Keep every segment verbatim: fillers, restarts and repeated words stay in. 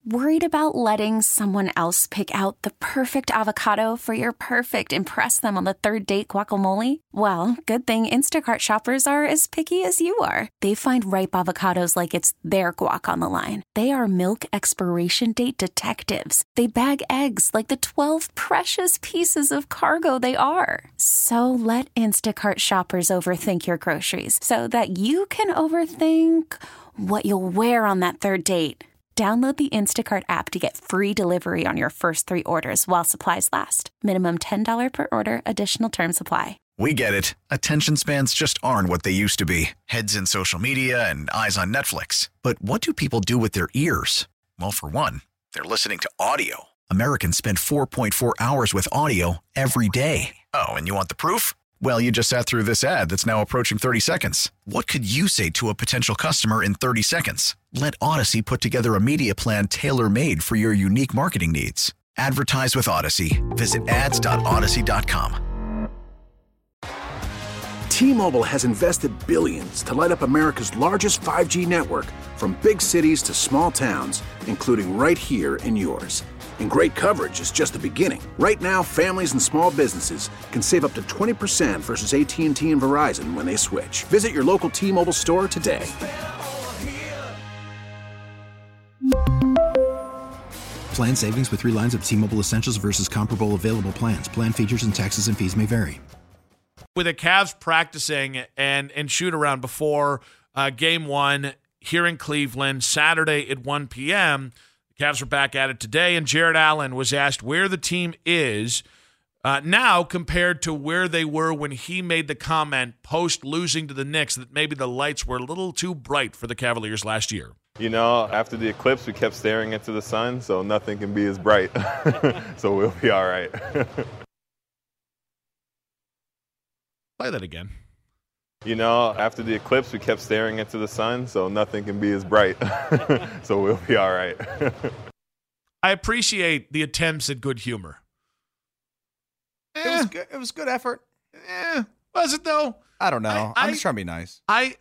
Worried about letting someone else pick out the perfect avocado for your perfect impress them on the third date guacamole? Well, good thing Instacart shoppers are as picky as you are. They find ripe avocados like it's their guac on the line. They are milk expiration date detectives. They bag eggs like the twelve precious pieces of cargo they are. So let Instacart shoppers overthink your groceries so that you can overthink what you'll wear on that third date. Download the Instacart app to get free delivery on your first three orders while supplies last. Minimum ten dollars per order. Additional terms apply. We get it. Attention spans just aren't what they used to be. Heads in social media and eyes on Netflix. But what do people do with their ears? Well, for one, they're listening to audio. Americans spend four point four hours with audio every day. Oh, and you want the proof? Well, you just sat through this ad that's now approaching thirty seconds. What could you say to a potential customer in thirty seconds? Let Odyssey put together a media plan tailor-made for your unique marketing needs. Advertise with Odyssey. Visit ads dot odyssey dot com. T-Mobile has invested billions to light up America's largest five G network, from big cities to small towns, including right here in yours. And great coverage is just the beginning. Right now, families and small businesses can save up to twenty percent versus A T and T and Verizon when they switch. Visit your local T-Mobile store today. Plan savings with three lines of T-Mobile Essentials versus comparable available plans. Plan features and taxes and fees may vary. With the Cavs practicing and, and shoot around before uh, game one here in Cleveland, Saturday at one p.m., Cavs are back at it today, and Jared Allen was asked where the team is uh, now compared to where they were when he made the comment post-losing to the Knicks that maybe the lights were a little too bright for the Cavaliers last year. You know, after the eclipse, we kept staring into the sun, so nothing can be as bright. So we'll be all right. Play that again. You know, after the eclipse, we kept staring into the sun, so nothing can be as bright. So we'll be all right. I appreciate the attempts at good humor. Eh, it was good. It was good effort. Eh, was it though? I don't know. I, I'm I, just trying to be nice. I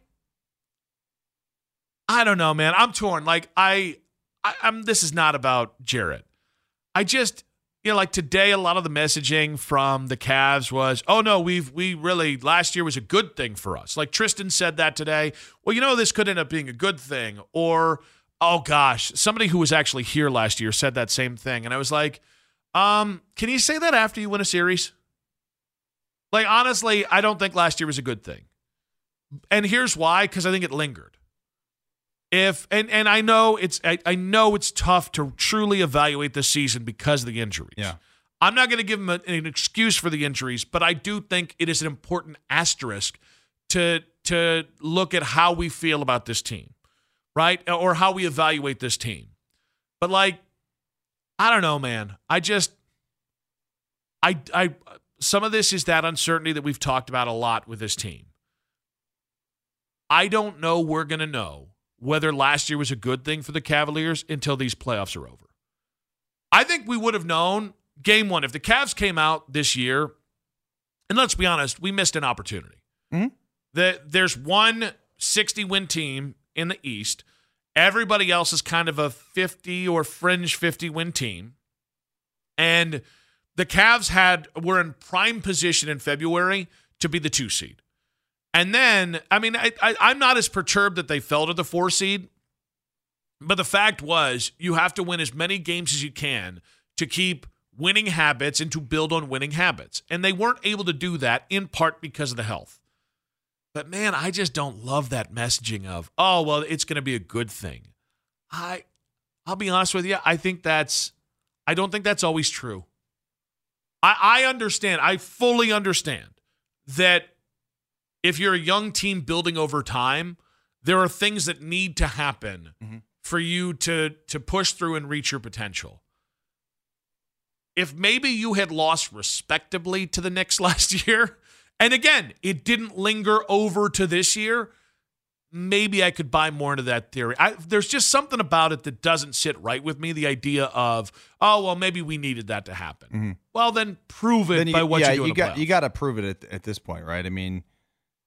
I don't know, man. I'm torn. Like I, I I'm this is not about Jarrett. I just You know, like today, a lot of the messaging from the Cavs was, "Oh no, we've we really last year was a good thing for us." Like Tristan said that today. Well, you know, this could end up being a good thing. Or, oh gosh, somebody who was actually here last year said that same thing, and I was like, um, "Can you say that after you win a series?" Like honestly, I don't think last year was a good thing, and here's why: because I think it lingered. If and and I know it's I, I know it's tough to truly evaluate this season because of the injuries. Yeah. I'm not going to give him a, an excuse for the injuries, but I do think it is an important asterisk to to look at how we feel about this team, right? Or how we evaluate this team. But like, I don't know, man. I just I I some of this is that uncertainty that we've talked about a lot with this team. I don't know we're going to know whether last year was a good thing for the Cavaliers until these playoffs are over. I think we would have known game one. If the Cavs came out this year, and let's be honest, we missed an opportunity. Mm-hmm. The, there's one sixty-win team in the East. Everybody else is kind of a fifty or fringe fifty-win team. And the Cavs had were in prime position in February to be the two seed. And then, I mean, I, I, I'm not as perturbed that they fell to the four seed, but the fact was you have to win as many games as you can to keep winning habits and to build on winning habits. And they weren't able to do that in part because of the health. But man, I just don't love that messaging of, oh, well, it's going to be a good thing. I, I'll be honest with you. I think that's, I don't think that's always true. I, I understand. I fully understand that if you're a young team building over time, there are things that need to happen mm-hmm. for you to, to push through and reach your potential. If maybe you had lost respectably to the Knicks last year, and again, it didn't linger over to this year, maybe I could buy more into that theory. I, there's just something about it that doesn't sit right with me, the idea of, oh, well, maybe we needed that to happen. Mm-hmm. Well, then prove it then you, by what yeah, you do in you the got, playoffs. You got to prove it at, at this point, right? I mean,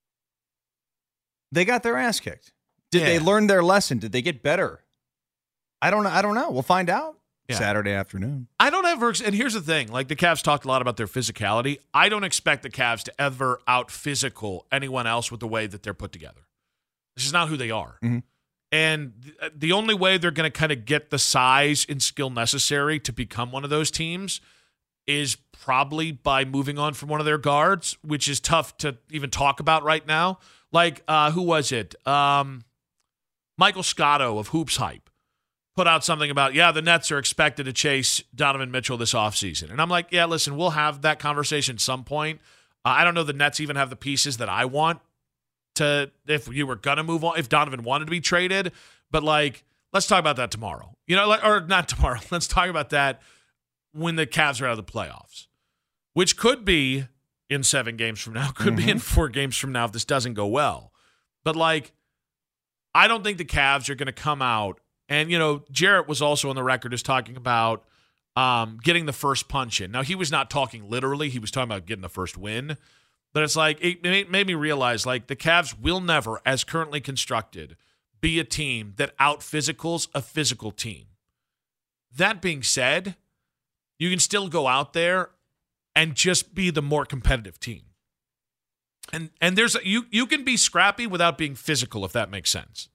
they got their ass kicked. Did yeah. they learn their lesson? Did they get better? I don't know. I don't know. We'll find out Yeah. Saturday afternoon. I don't ever, and here's the thing, like the Cavs talked a lot about their physicality. I don't expect the Cavs to ever out-physical anyone else with the way that they're put together. This is not who they are. Mm-hmm. And th- the only way they're going to kind of get the size and skill necessary to become one of those teams is probably by moving on from one of their guards, which is tough to even talk about right now. Like, uh, who was it? Um, Michael Scotto of Hoops Hype put out something about, yeah, the Nets are expected to chase Donovan Mitchell this offseason. And I'm like, yeah, listen, we'll have that conversation at some point. Uh, I don't know the Nets even have the pieces that I want to, if you were going to move on, if Donovan wanted to be traded. But, like, let's talk about that tomorrow. You know, like, or not tomorrow. Let's talk about that when the Cavs are out of the playoffs, which could be in seven games from now, could mm-hmm. be in four games from now if this doesn't go well. But, like, I don't think the Cavs are going to come out. And, you know, Jarrett was also on the record as talking about um, getting the first punch in. Now, he was not talking literally. He was talking about getting the first win. But it's like, it made me realize, like, the Cavs will never, as currently constructed, be a team that out-physicals a physical team. That being said, you can still go out there and just be the more competitive team. And and there's a, you you can be scrappy without being physical, if that makes sense.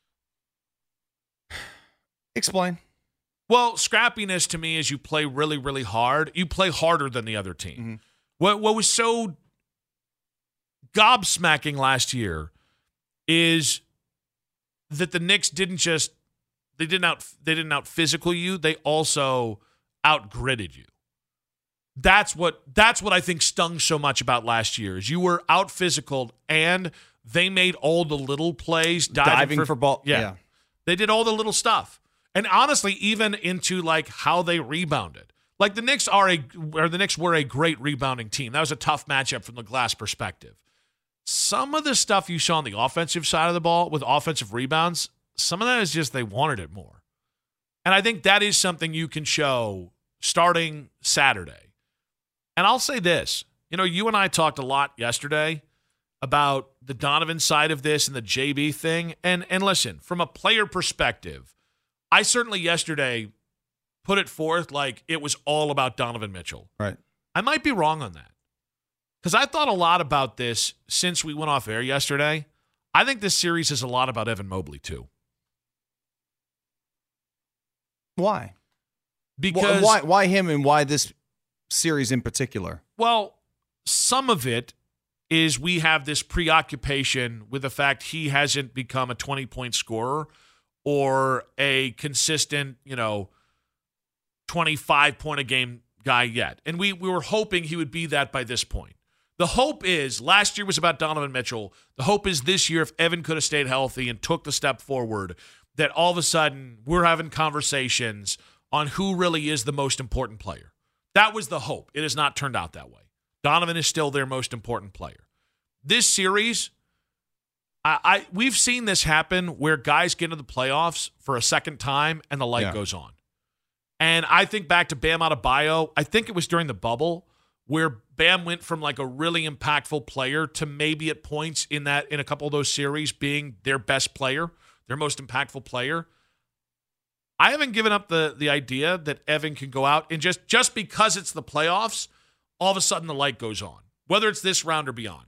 Explain. Well, scrappiness to me is you play really, really hard. You play harder than the other team. Mm-hmm. What what was so gobsmacking last year is that the Knicks didn't just they didn't out they didn't out physical you. They also out gritted you. That's what that's what I think stung so much about last year is you were out physical and they made all the little plays diving, diving for, for ball. Yeah. yeah, they did all the little stuff. And honestly, even into like how they rebounded. Like the Knicks are a or the Knicks were a great rebounding team. That was a tough matchup from the glass perspective. Some of the stuff you saw on the offensive side of the ball with offensive rebounds, some of that is just they wanted it more. And I think that is something you can show starting Saturday. And I'll say this. You know, you and I talked a lot yesterday about the Donovan side of this and the J B thing. And and listen, from a player perspective, I certainly yesterday put it forth like it was all about Donovan Mitchell. Right. I might be wrong on that. Because I thought a lot about this since we went off air yesterday. I think this series is a lot about Evan Mobley, too. Why? Because why why him and why this series in particular? Well, some of it is we have this preoccupation with the fact he hasn't become a twenty-point scorer or a consistent, you know, twenty-five point a game guy yet. And we, we were hoping he would be that by this point. The hope is, last year was about Donovan Mitchell. The hope is this year, if Evan could have stayed healthy and took the step forward, that all of a sudden we're having conversations on who really is the most important player. That was the hope. It has not turned out that way. Donovan is still their most important player. This series, I, I we've seen this happen where guys get into the playoffs for a second time and the light yeah. goes on. And I think back to Bam Adebayo. I think it was during the bubble where Bam went from like a really impactful player to maybe at points in that in a couple of those series being their best player, their most impactful player. I haven't given up the the idea that Evan can go out and just just because it's the playoffs, all of a sudden the light goes on, whether it's this round or beyond.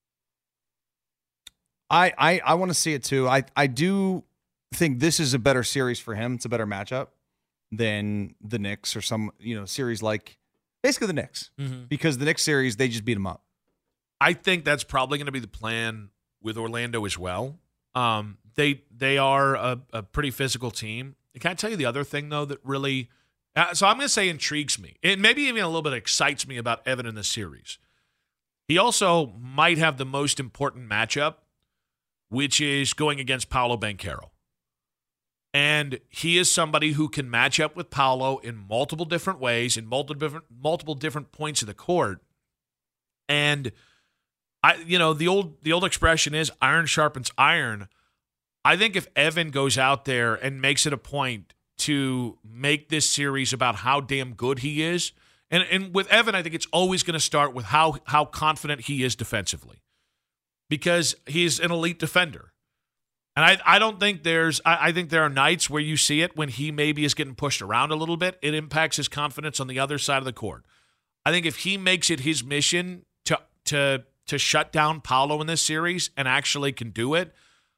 I I, I want to see it too. I, I do think this is a better series for him. It's a better matchup than the Knicks or some, you know, series like basically the Knicks. Mm-hmm. Because the Knicks series, they just beat them up. I think that's probably going to be the plan with Orlando as well. Um, they they are a, a pretty physical team. Can I tell you the other thing, though, that really uh, – so I'm going to say intrigues me. It maybe even a little bit excites me about Evan in this series. He also might have the most important matchup, which is going against Paolo Banchero. And he is somebody who can match up with Paolo in multiple different ways, in multiple different multiple different points of the court. And I, you know, the old the old expression is iron sharpens iron. I think if Evan goes out there and makes it a point to make this series about how damn good he is, and and with Evan, I think it's always going to start with how how confident he is defensively, because he's an elite defender. And I, I don't think there's I, I think there are nights where you see it when he maybe is getting pushed around a little bit. It impacts his confidence on the other side of the court. I think if he makes it his mission to to to shut down Paolo in this series and actually can do it,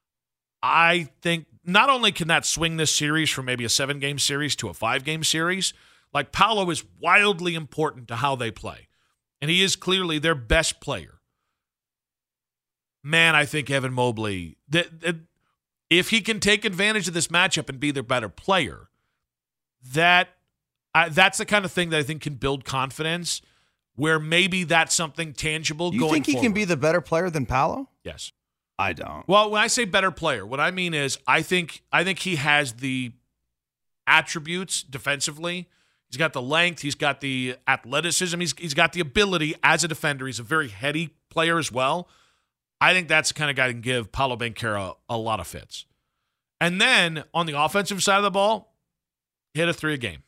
I think not only can that swing this series from maybe a seven-game series to a five-game series, like Paolo is wildly important to how they play. And he is clearly their best player. Man, I think Evan Mobley, that, that if he can take advantage of this matchup and be their better player, that uh, that's the kind of thing that I think can build confidence, where maybe that's something tangible you going think he forward. can be the better player than Paolo? Yes. I don't. Well, when I say better player, what I mean is I think I think he has the attributes defensively. He's got the length. He's got the athleticism. He's he's got the ability as a defender. He's a very heady player as well. I think that's the kind of guy that can give Paolo Banchero a lot of fits. And then on the offensive side of the ball, hit a three a game,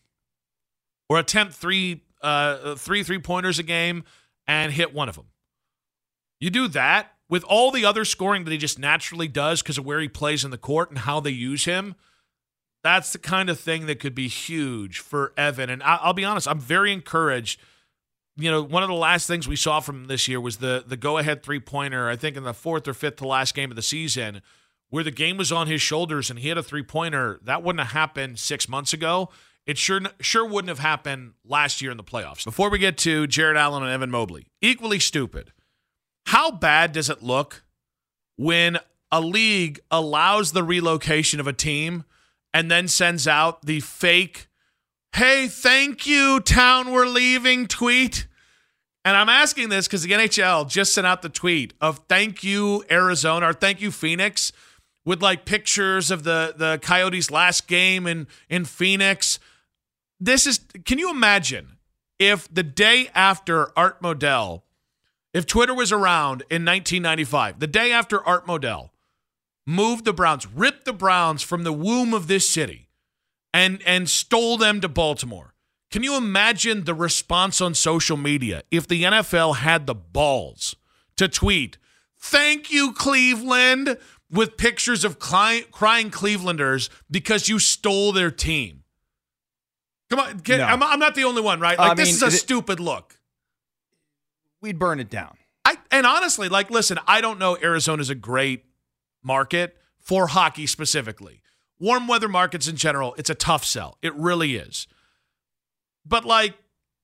or attempt three uh, three three pointers a game and hit one of them. You do that with all the other scoring that he just naturally does because of where he plays in the court and how they use him. That's the kind of thing that could be huge for Evan. And I'll be honest, I'm very encouraged. You know, one of the last things we saw from him this year was the the go-ahead three-pointer, I think in the fourth or fifth to last game of the season, where the game was on his shoulders and he had a three-pointer. That wouldn't have happened six months ago. It sure sure wouldn't have happened last year in the playoffs. Before we get to Jared Allen and Evan Mobley, equally stupid. How bad does it look when a league allows the relocation of a team and then sends out the fake, hey, thank you, town we're leaving tweet? And I'm asking this because the N H L just sent out the tweet of thank you, Arizona, or thank you, Phoenix, with like pictures of the, the Coyotes' last game in, in Phoenix. This is, can you imagine if the day after Art Modell, if Twitter was around in nineteen ninety-five, the day after Art Modell moved the Browns, ripped the Browns from the womb of this city and, and stole them to Baltimore. Can you imagine the response on social media if the N F L had the balls to tweet, thank you, Cleveland, with pictures of crying, crying Clevelanders because you stole their team? Come on, can, No. I'm, I'm not the only one, right? Like, I this mean, is a it- stupid look. We'd burn it down. I and honestly, like, listen, I don't know Arizona's a great market for hockey specifically. Warm weather markets in general, it's a tough sell. It really is. But, like,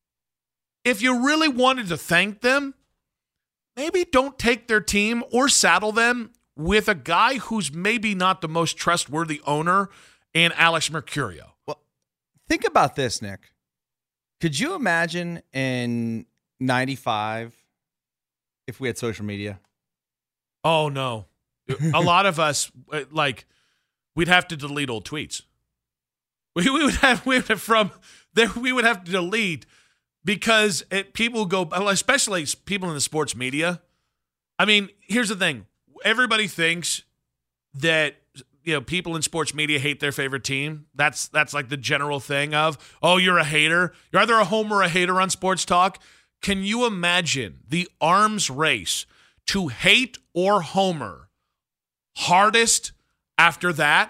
if you really wanted to thank them, maybe don't take their team or saddle them with a guy who's maybe not the most trustworthy owner in Alex Mercurio. Well, think about this, Nick. Could you imagine in ninety-five if we had social media? Oh, no. A lot of us, like, we'd have to delete old tweets. We, we would have, we would have from there, we would have to delete because it, people go, especially people in the sports media. I mean, here's the thing. Everybody thinks that, you know, people in sports media hate their favorite team. That's, that's like the general thing of, oh, you're a hater. You're either a homer or a hater on sports talk. Can you imagine the arms race to hate or homer hardest after that?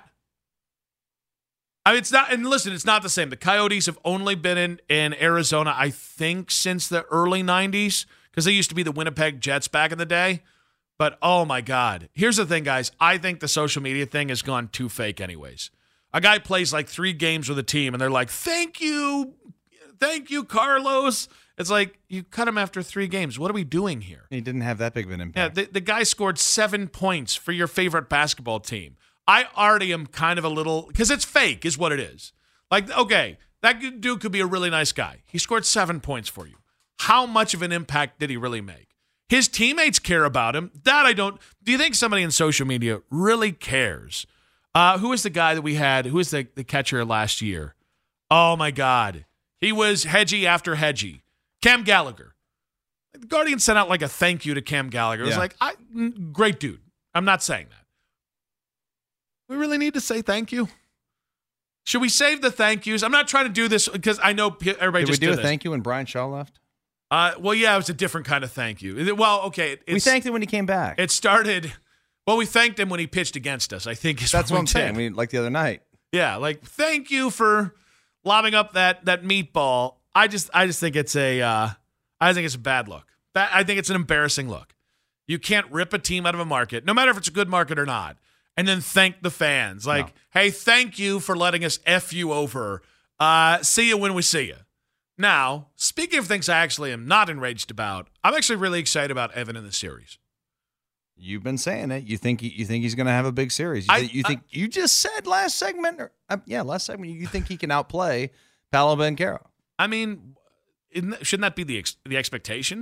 I mean, it's not, and listen, it's not the same. The Coyotes have only been in, in Arizona, I think, since the early nineties, because they used to be the Winnipeg Jets back in the day. But, oh, my God. Here's the thing, guys. I think the social media thing has gone too fake anyways. A guy plays like three games with a team, and they're like, thank you, thank you, Carlos. It's like, you cut him after three games. What are we doing here? He didn't have that big of an Yeah, impact. the, the guy scored seven points for your favorite basketball team. I already am kind of a little, because it's fake is what it is. Like, okay, that dude could be a really nice guy. He scored seven points for you. How much of an impact did he really make? His teammates care about him. That I don't. Do you think somebody in social media really cares? Uh, who was the guy that we had? Who was the, the catcher last year? Oh, my God. He was hedgy after hedgy. Cam Gallagher. The Guardian sent out like a thank you to Cam Gallagher. It was Yeah. like, I, great dude. I'm not saying that. We really need to say thank you? Should we save the thank yous? I'm not trying to do this because I know everybody Did we just do did a this. thank you when Brian Shaw left? Uh, well, yeah, it was a different kind of thank you. Well, okay. It's, We thanked him when he came back. It started Well, we thanked him when he pitched against us, I think is That's what, what I'm we saying. did. I mean, like the other night. Yeah, like thank you for lobbing up that that meatball. I just I just think it's a uh, I think it's a bad look. That, I think it's an embarrassing look. You can't rip a team out of a market, no matter if it's a good market or not, and then thank the fans. Like, no. Hey, thank you for letting us F you over. Uh, see you when we see you. Now, speaking of things I actually am not enraged about, I'm actually really excited about Evan in the series. You've been saying it. You think he, you think he's going to have a big series. You, I, th- you think I, you just said last segment, or, uh, yeah, last segment. You think he can outplay Paolo Banchero? I mean, isn't, shouldn't that be the ex- the expectation?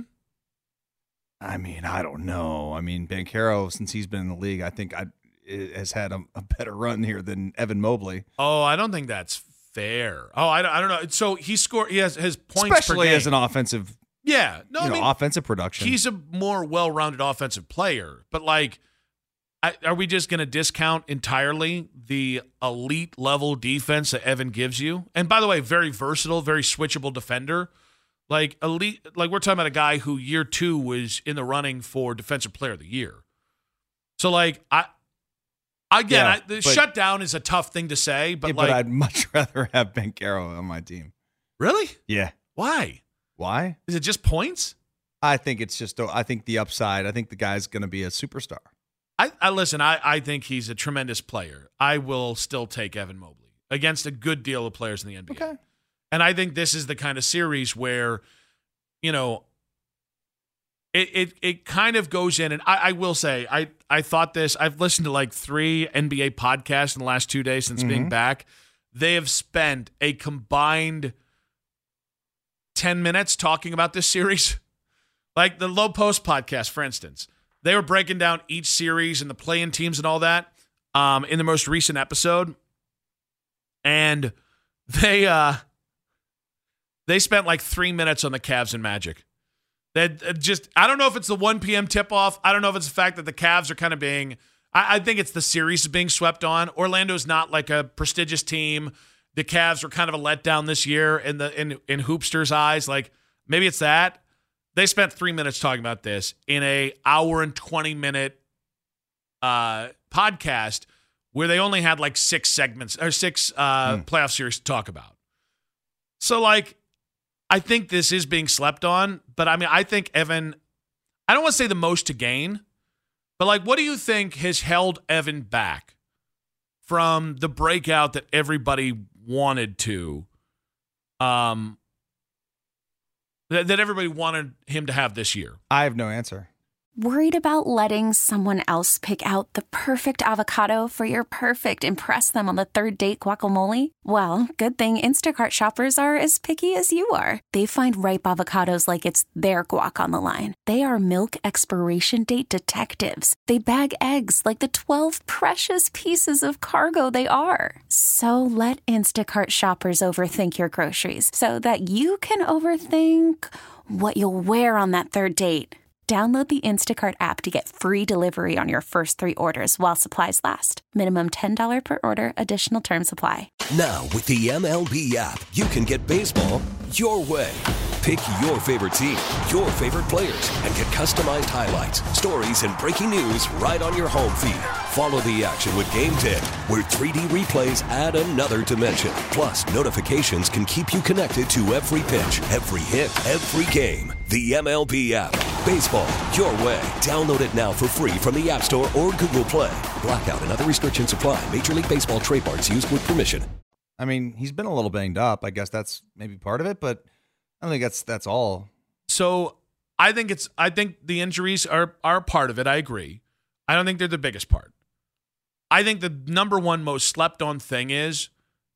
I mean, I don't know. I mean, Banchero, since he's been in the league, I think I, has had a, a better run here than Evan Mobley. Oh, I don't think that's fair. Oh, I don't, I don't know. So he scored. He has his points, especially per game. as an offensive. Yeah, no, you I know, mean, offensive production. He's a more well-rounded offensive player, but like, I, are we just going to discount entirely the elite level defense that Evan gives you? And by the way, very versatile, very switchable defender. Like elite, like we're talking about a guy who year two was in the running for Defensive Player of the Year. So like, I again, yeah, I, the but, shutdown is a tough thing to say, but yeah, like, but I'd much rather have Banchero on my team. Really? Yeah. Why? Why? Is it just points? I think it's just, I think the upside, I think the guy's going to be a superstar. I, I listen, I, I think he's a tremendous player. I will still take Evan Mobley against a good deal of players in the N B A. Okay. And I think this is the kind of series where, you know, it it, it kind of goes in. And I, I will say, I, I thought this, I've listened to like three N B A podcasts in the last two days since mm-hmm. being back. They have spent a combined ten minutes talking about this series. Like the Low Post podcast, for instance. They were breaking down each series and the play-in teams and all that um, in the most recent episode. And they uh, they spent like three minutes on the Cavs and Magic. They just, I don't know if it's the one p.m. tip-off. I don't know if it's the fact that the Cavs are kind of being, I, I think it's the series is being swept on. Orlando's not like a prestigious team. The Cavs were kind of a letdown this year in the in, in Hoopster's eyes. Like, maybe it's that. They spent three minutes talking about this in a hour and twenty minute uh, podcast where they only had like six segments or six uh, mm. playoff series to talk about. So, like, I think this is being slept on. But, I mean, I think Evan, I don't want to say the most to gain, but, like, what do you think has held Evan back from the breakout that everybody wanted to um that, that everybody wanted him to have this year? I have no answer. Worried about letting someone else pick out the perfect avocado for your perfect impress them on the third date guacamole? Well, good thing Instacart shoppers are as picky as you are. They find ripe avocados like it's their guac on the line. They are milk expiration date detectives. They bag eggs like the twelve precious pieces of cargo they are. So let Instacart shoppers overthink your groceries so that you can overthink what you'll wear on that third date. Download the Instacart app to get free delivery on your first three orders while supplies last. Minimum ten dollars per order. Additional terms apply. Now, with the M L B app, you can get baseball your way. Pick your favorite team, your favorite players, and get customized highlights, stories, and breaking news right on your home feed. Follow the action with Game ten, where three D replays add another dimension. Plus, notifications can keep you connected to every pitch, every hit, every game. The M L B app. Baseball your way. Download it now for free from the App Store or Google Play. Blackout and other restrictions apply. Major League Baseball trademarks used with permission. I mean, he's been a little banged up. I guess that's maybe part of it, but I don't think that's that's all. So I think it's I think the injuries are are part of it. I agree. I don't think they're the biggest part. I think the number one most slept on thing is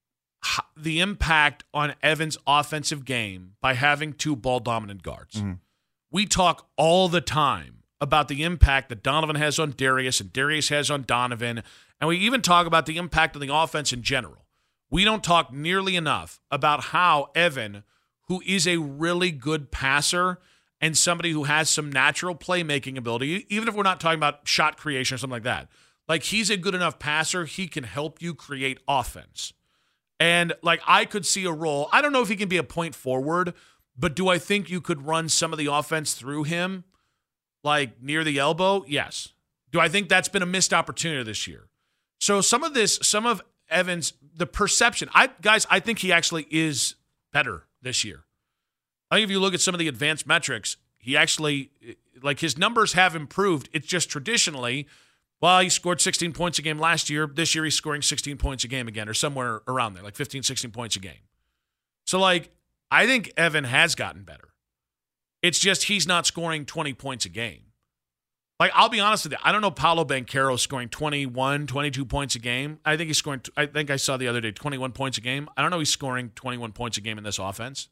the impact on Evan's offensive game by having two ball dominant guards. Mm-hmm. We talk all the time about the impact that Donovan has on Darius and Darius has on Donovan, and we even talk about the impact on the offense in general. We don't talk nearly enough about how Evan, who is a really good passer and somebody who has some natural playmaking ability, even if we're not talking about shot creation or something like that, like he's a good enough passer, he can help you create offense. And like I could see a role, I don't know if he can be a point forward, but do I think you could run some of the offense through him, like near the elbow? Yes. Do I think that's been a missed opportunity this year? So some of this, some of Evans, the perception, I guys, I think he actually is better this year. I think if you look at some of the advanced metrics, he actually, like his numbers have improved. It's just traditionally, well, he scored sixteen points a game last year. This year he's scoring sixteen points a game again, or somewhere around there, like fifteen, sixteen points a game. So like, I think Evan has gotten better. It's just he's not scoring twenty points a game. Like, I'll be honest with you. I don't know Paolo Banchero scoring twenty-one, twenty-two points a game. I think he's scoring, I think I saw the other day, twenty-one points a game. I don't know he's scoring twenty-one points a game in this offense.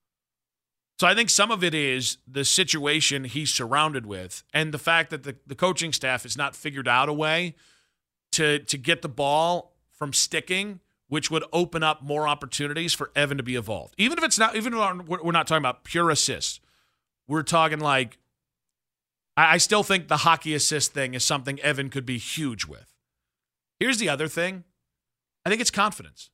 So I think some of it is the situation he's surrounded with and the fact that the, the coaching staff has not figured out a way to, to get the ball from sticking, which would open up more opportunities for Evan to be evolved. Even if it's not, even if we're not talking about pure assists, we're talking like, I still think the hockey assist thing is something Evan could be huge with. Here's the other thing. I think it's confidence.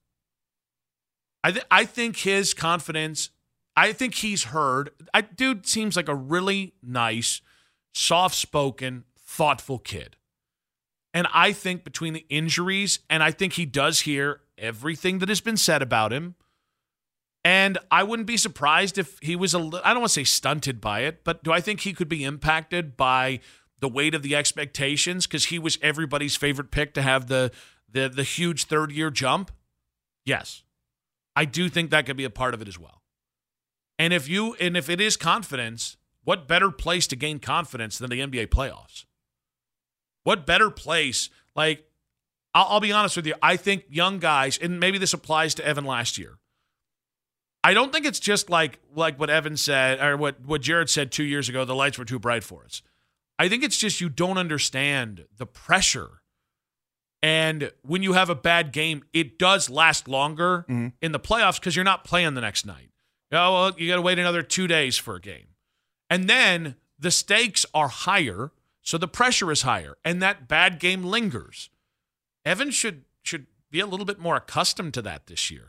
I th- I think his confidence, I think he's heard. I, dude seems like a really nice, soft-spoken, thoughtful kid. And I think between the injuries, and I think he does hear everything that has been said about him, and I wouldn't be surprised if he was, a li- I don't want to say stunted by it, but do I think he could be impacted by the weight of the expectations because he was everybody's favorite pick to have the, the, the huge third-year jump? Yes. I do think that could be a part of it as well. And if you and if it is confidence, what better place to gain confidence than the N B A playoffs? What better place? Like, I'll, I'll be honest with you. I think young guys, and maybe this applies to Evan last year, I don't think it's just like like what Evan said or what, what Jared said two years ago, the lights were too bright for us. I think it's just you don't understand the pressure. And when you have a bad game, it does last longer mm-hmm. in the playoffs because you're not playing the next night. Oh, well, you got to wait another two days for a game. And then the stakes are higher, so the pressure is higher, and that bad game lingers. Evan should should be a little bit more accustomed to that this year.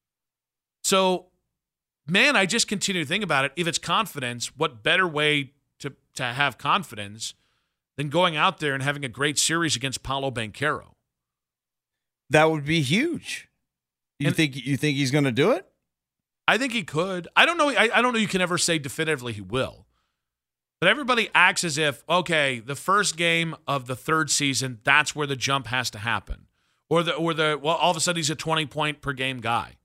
So, man, I just continue to think about it. If it's confidence, what better way to, to have confidence than going out there and having a great series against Paolo Banchero? That would be huge. You and think you think he's going to do it? I think he could. I don't know. I, I don't know. You can ever say definitively he will. But everybody acts as if, okay, the first game of the third season, that's where the jump has to happen, or the or the well, all of a sudden he's a twenty point per game guy.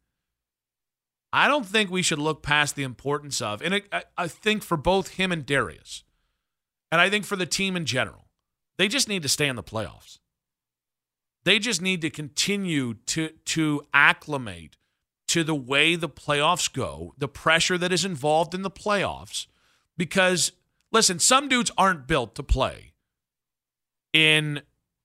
I don't think we should look past the importance of, and it, I, I think for both him and Darius, and I think for the team in general, they just need to stay in the playoffs. They just need to continue to to acclimate to the way the playoffs go, the pressure that is involved in the playoffs. Because, listen, some dudes aren't built to play in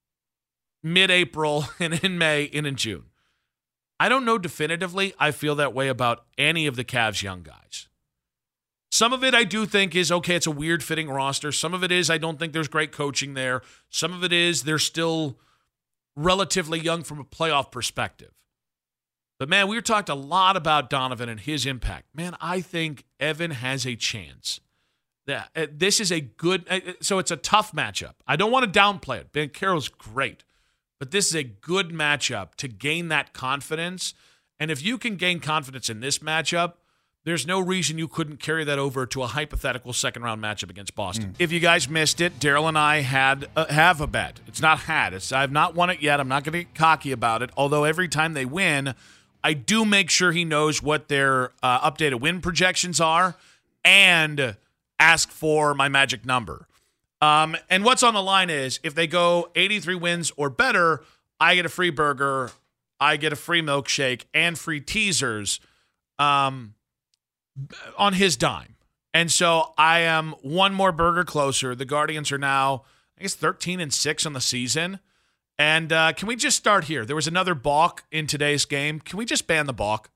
mid-April and in May and in June. I don't know definitively I feel that way about any of the Cavs young guys. Some of it I do think is, okay, it's a weird fitting roster. Some of it is I don't think there's great coaching there. Some of it is they're still relatively young from a playoff perspective. But, man, we talked a lot about Donovan and his impact. Man, I think Evan has a chance. This is a good – so it's a tough matchup. I don't want to downplay it. Banchero's great. But this is a good matchup to gain that confidence. And if you can gain confidence in this matchup, there's no reason you couldn't carry that over to a hypothetical second-round matchup against Boston. Mm. If you guys missed it, Daryl and I had uh, have a bet. It's not had. It's I've not won it yet. I'm not going to get cocky about it, although every time they win, I do make sure he knows what their uh, updated win projections are and ask for my magic number. Um, and what's on the line is if they go eighty-three wins or better, I get a free burger, I get a free milkshake, and free teasers um, on his dime. And so I am one more burger closer. The Guardians are now, I guess, thirteen and six on the season. And uh, can we just start here? There was another balk in today's game. Can we just ban the balk?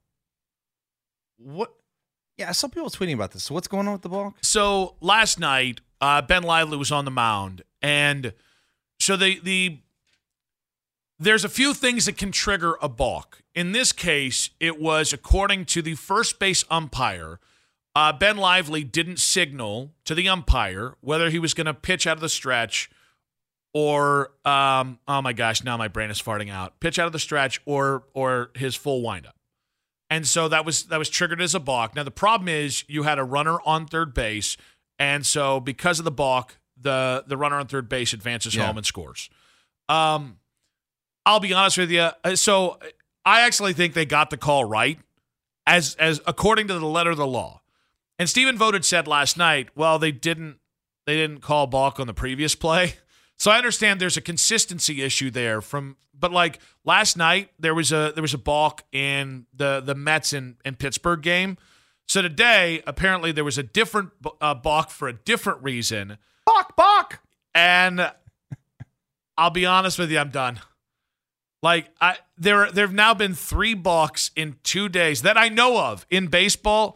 What? Yeah, some people tweeting about this. So what's going on with the balk? So last night, uh, Ben Lively was on the mound, and so the the there's a few things that can trigger a balk. In this case, it was according to the first base umpire. Uh, Ben Lively didn't signal to the umpire whether he was going to pitch out of the stretch or um, oh my gosh, now my brain is farting out. Pitch out of the stretch or or his full windup. And so that was that was triggered as a balk. Now the problem is you had a runner on third base, and so because of the balk, the the runner on third base advances Yeah. home and scores. Um, I'll be honest with you. So I actually think they got the call right, as as according to the letter of the law. And Stephen Vogt said last night, well, they didn't they didn't call balk on the previous play. So I understand there's a consistency issue there from, but like last night there was a there was a balk in the the Mets and, and Pittsburgh game. So today apparently there was a different uh, balk for a different reason. Balk, balk. And I'll be honest with you, I'm done. Like I there there've now been three balks in two days that I know of in baseball.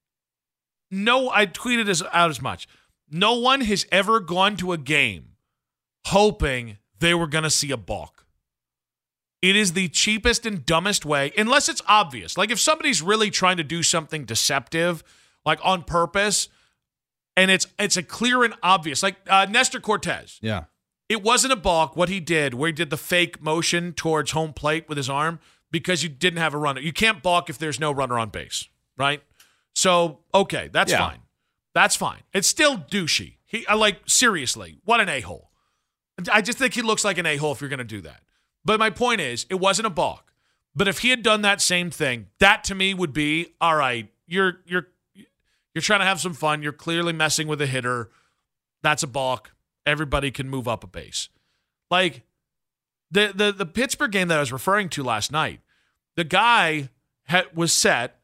No, I tweeted this out as much. No one has ever gone to a game hoping they were going to see a balk. It is the cheapest and dumbest way, unless it's obvious. Like if somebody's really trying to do something deceptive, like on purpose, and it's it's a clear and obvious, like uh, Nestor Cortez. Yeah. It wasn't a balk, what he did, where he did the fake motion towards home plate with his arm because you didn't have a runner. You can't balk if there's no runner on base, right? So, okay, that's Yeah. fine. That's fine. It's still douchey. He, I like, seriously, what an a-hole. I just think he looks like an a-hole if you're going to do that. But my point is, it wasn't a balk. But if he had done that same thing, that to me would be, all right, you're you're you're trying to have some fun. You're clearly messing with a hitter. That's a balk. Everybody can move up a base. Like the the the Pittsburgh game that I was referring to last night, the guy had, was set,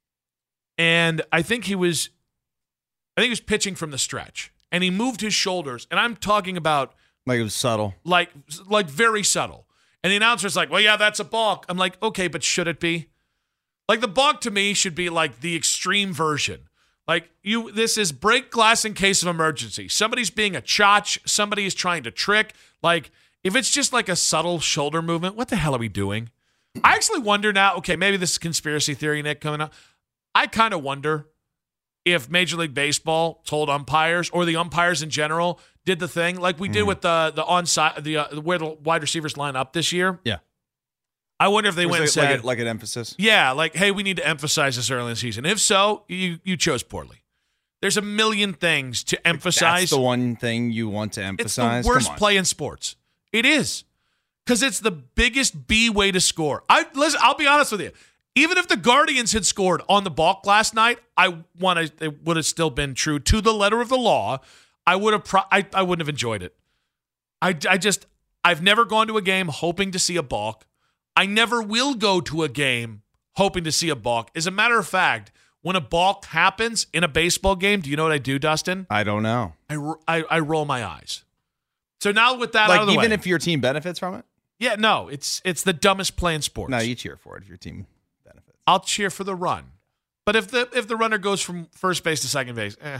and I think he was, I think he was pitching from the stretch, and he moved his shoulders, and I'm talking about Like it was subtle. like like very subtle. And the announcer's like, well, yeah, that's a balk. I'm like, okay, but should it be? Like the balk to me should be like the extreme version. Like you, this is break glass in case of emergency. Somebody's being a chotch. Somebody is trying to trick. Like if it's just like a subtle shoulder movement, what the hell are we doing? I actually wonder now, okay, maybe this is conspiracy theory, Nick, coming up. I kind of wonder if Major League Baseball told umpires or the umpires in general did the thing like we did with the the onside the uh, where the wide receivers line up this year. Yeah. I wonder if they Was went it and said, like, a, like an emphasis. yeah, like, hey, we need to emphasize this early in the season. If so, you you chose poorly. There's a million things to emphasize. That's the one thing you want to It's emphasize. the worst Come on. play in sports. It is. Because it's the biggest B way to score. I listen, I'll be honest with you. Even if the Guardians had scored on the balk last night, I want to. It would have still been true to the letter of the law. I would have. Pro- I I wouldn't have enjoyed it. I I just I've never gone to a game hoping to see a balk. I never will go to a game hoping to see a balk. As a matter of fact, when a balk happens in a baseball game, do you know what I do, Dustin? I don't know. I ro- I, I roll my eyes. So now with that Like out of the even way, if your team benefits from it. yeah, no, it's it's the dumbest play in sports. No, you cheer for it if your team benefits. I'll cheer for the run. But if the if the runner goes from first base to second base, eh,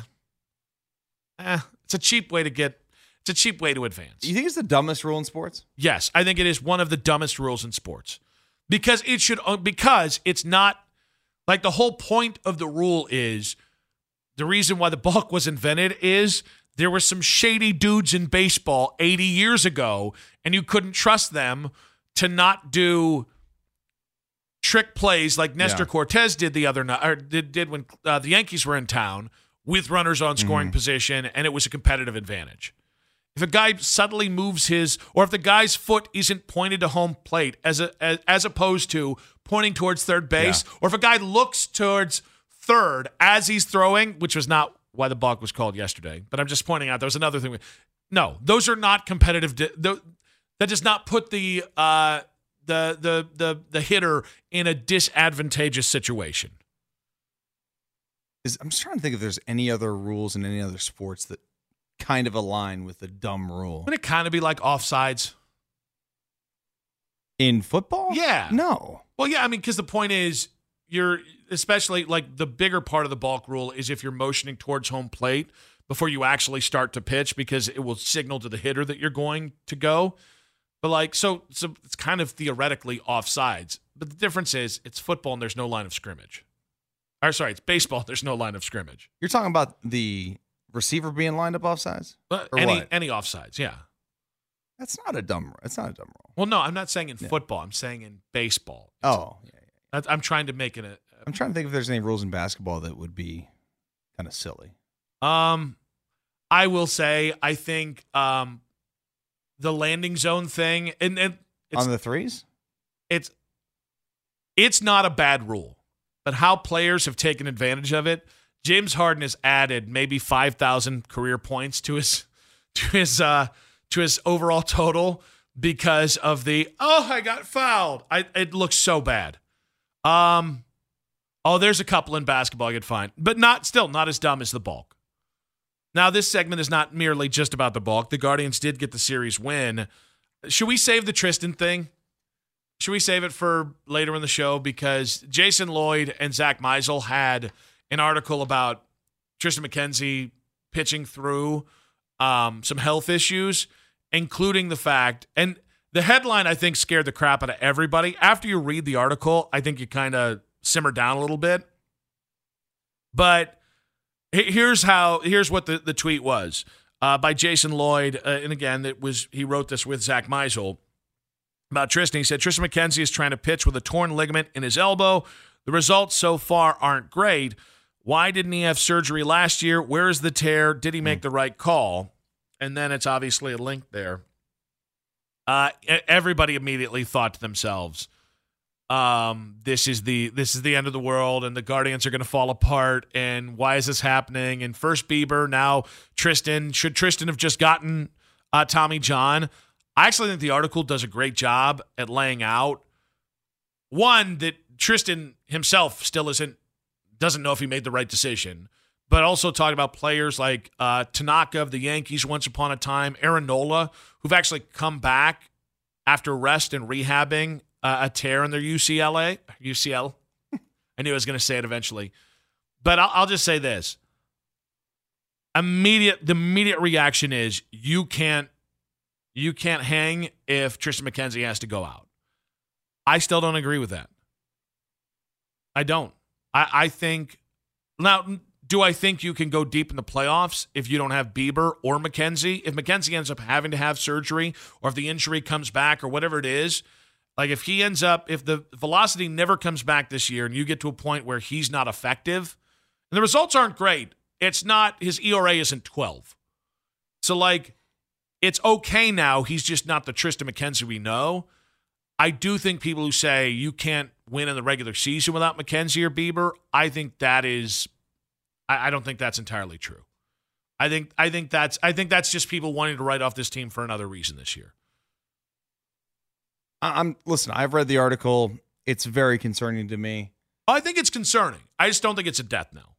eh, it's a cheap way to get. It's a cheap way to advance. Do you think it's the dumbest rule in sports? Yes, I think it is one of the dumbest rules in sports because it should because it's not like the whole point of the rule is the reason why the balk was invented is there were some shady dudes in baseball eighty years ago, and you couldn't trust them to not do trick plays like Nestor Yeah. Cortez did the other night, or did, did when uh, the Yankees were in town with runners on scoring Mm-hmm. position, and it was a competitive advantage. If a guy suddenly moves his, or if the guy's foot isn't pointed to home plate as a as, as opposed to pointing towards third base, Yeah. or if a guy looks towards third as he's throwing, which was not why the balk was called yesterday, but I'm just pointing out there was another thing. No, those are not competitive. Di- th- that does not put the uh, the the the the hitter in a disadvantageous situation. Is I'm just trying to think if there's any other rules in any other sports that kind of align with the dumb rule. Wouldn't it kind of be like offsides? In football? Yeah. No. Well, yeah, I mean, because the point is, you're especially like the bigger part of the balk rule is if you're motioning towards home plate before you actually start to pitch, because it will signal to the hitter that you're going to go. But like, so, so it's kind of theoretically offsides. But the difference is it's football and there's no line of scrimmage. Or sorry, it's baseball. There's no line of scrimmage. You're talking about the receiver being lined up offsides? But Or any what? any offsides, yeah. That's not a dumb. That's not a dumb rule. Well, no, I'm not saying in Yeah. football. I'm saying in baseball. Oh, yeah, yeah. That's- I'm trying to make it a. I'm trying to think if there's any rules in basketball that would be kind of silly. Um, I will say I think um, the landing zone thing and, and it's, On the threes? it's it's not a bad rule, but how players have taken advantage of it. James Harden has added maybe five thousand career points to his to his uh, to his overall total because of the oh I got fouled. I it looks so bad. Um, oh, there's a couple in basketball I could find, but not still not as dumb as the bulk. Now, this segment is not merely just about the bulk. The Guardians did get the series win. Should we save the Tristan thing? Should we save it for later in the show? Because Jason Lloyd and Zach Meisel had an article about Tristan McKenzie pitching through um, some health issues, including the fact, and the headline, I think, scared the crap out of everybody. After you read the article, I think you kind of simmer down a little bit. But here's how. Here's what the, the tweet was uh, by Jason Lloyd, uh, and again, it was he wrote this with Zach Meisel about Tristan. He said Tristan McKenzie is trying to pitch with a torn ligament in his elbow. The results so far aren't great. Why didn't he have surgery last year? Where is the tear? Did he make mm. the right call? And then it's obviously a link there. Uh, everybody immediately thought to themselves, Um, this is the this is the end of the world, and the Guardians are going to fall apart. And why is this happening? And first Bieber, now Tristan. Should Tristan have just gotten uh, Tommy John? I actually think the article does a great job at laying out one that Tristan himself still isn't doesn't know if he made the right decision, but also talking about players like uh, Tanaka of the Yankees once upon a time, Aaron Nola, who've actually come back after rest and rehabbing Uh, a tear in their U C L A, U C L. I knew I was going to say it eventually. But I'll, I'll just say this. Immediate, the immediate reaction is you can't, you can't hang if Tristan McKenzie has to go out. I still don't agree with that. I don't. I, I think, now, do I think you can go deep in the playoffs if you don't have Bieber or McKenzie? If McKenzie ends up having to have surgery, or if the injury comes back, or whatever it is, like if he ends up, if the velocity never comes back this year and you get to a point where he's not effective, and the results aren't great, it's not, his E R A isn't twelve. So like, it's okay now, he's just not the Tristan McKenzie we know. I do think people who say you can't win in the regular season without McKenzie or Bieber, I think that is, I, I don't think that's entirely true. I think, I think that's, I think that's just people wanting to write off this team for another reason this year. I'm listen, I've read the article. It's very concerning to me. I think it's concerning. I just don't think it's a death knell.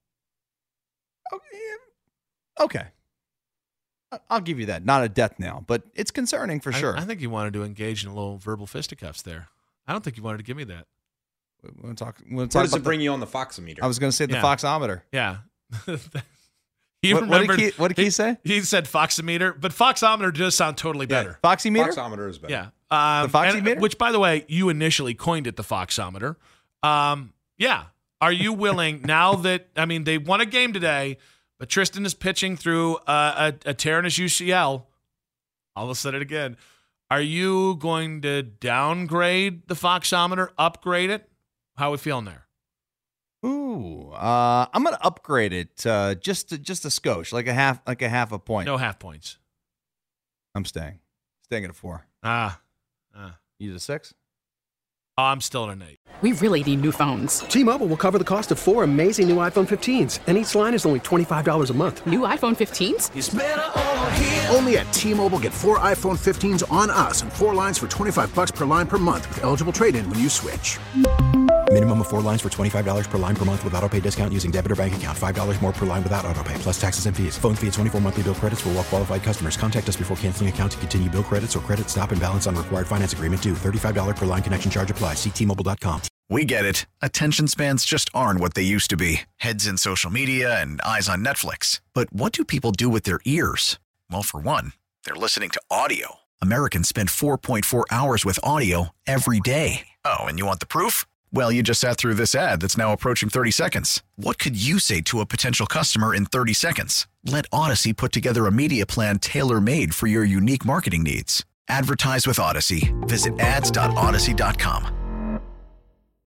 Okay. I'll give you that. Not a death knell, but it's concerning for I, sure. I think you wanted to engage in a little verbal fisticuffs there. I don't think you wanted to give me that. We want to talk. We want to Where talk does it bring the, you on the Foxometer? I was going to say the Yeah. Foxometer. Yeah. He What, what did remembered- he, what did he say? He said Foxometer, but Foxometer does sound totally better. Foxymeter? Foxometer is better. Yeah. Um, The Foxymeter? and- Which, by the way, you initially coined it the Foxometer. Um, yeah. Are you willing, now that, I mean, they won a game today, but Tristan is pitching through uh, a, a tear in his U C L. I'll said it again. Are you going to downgrade the Foxometer, upgrade it? How are we feeling there? Ooh, uh, I'm going to upgrade it uh, just to, just a skosh, like a half like a half a point. No half points. I'm staying. Staying at a four. Ah. ah. You a six? Oh, I'm still at an eight. We really need new phones. T-Mobile will cover the cost of four amazing new iPhone fifteens, and each line is only twenty-five dollars a month. New iPhone fifteens? It's better over here. Only at T-Mobile, get four iPhone fifteens on us and four lines for twenty-five bucks per line per month with eligible trade-in when you switch. Minimum of four lines for twenty-five dollars per line per month with autopay discount using debit or bank account. five dollars more per line without autopay, plus taxes and fees. Phone fee at twenty-four monthly bill credits for well-qualified customers. Contact us before canceling account to continue bill credits or credit stop and balance on required finance agreement due. thirty-five dollars per line connection charge applies. See T Mobile dot com. We get it. Attention spans just aren't what they used to be. Heads in social media and eyes on Netflix. But what do people do with their ears? Well, for one, they're listening to audio. Americans spend four point four hours with audio every day. Oh, and you want the proof? Well, you just sat through this ad that's now approaching thirty seconds. What could you say to a potential customer in thirty seconds? Let Odyssey put together a media plan tailor-made for your unique marketing needs. Advertise with Odyssey. Visit ads dot odyssey dot com.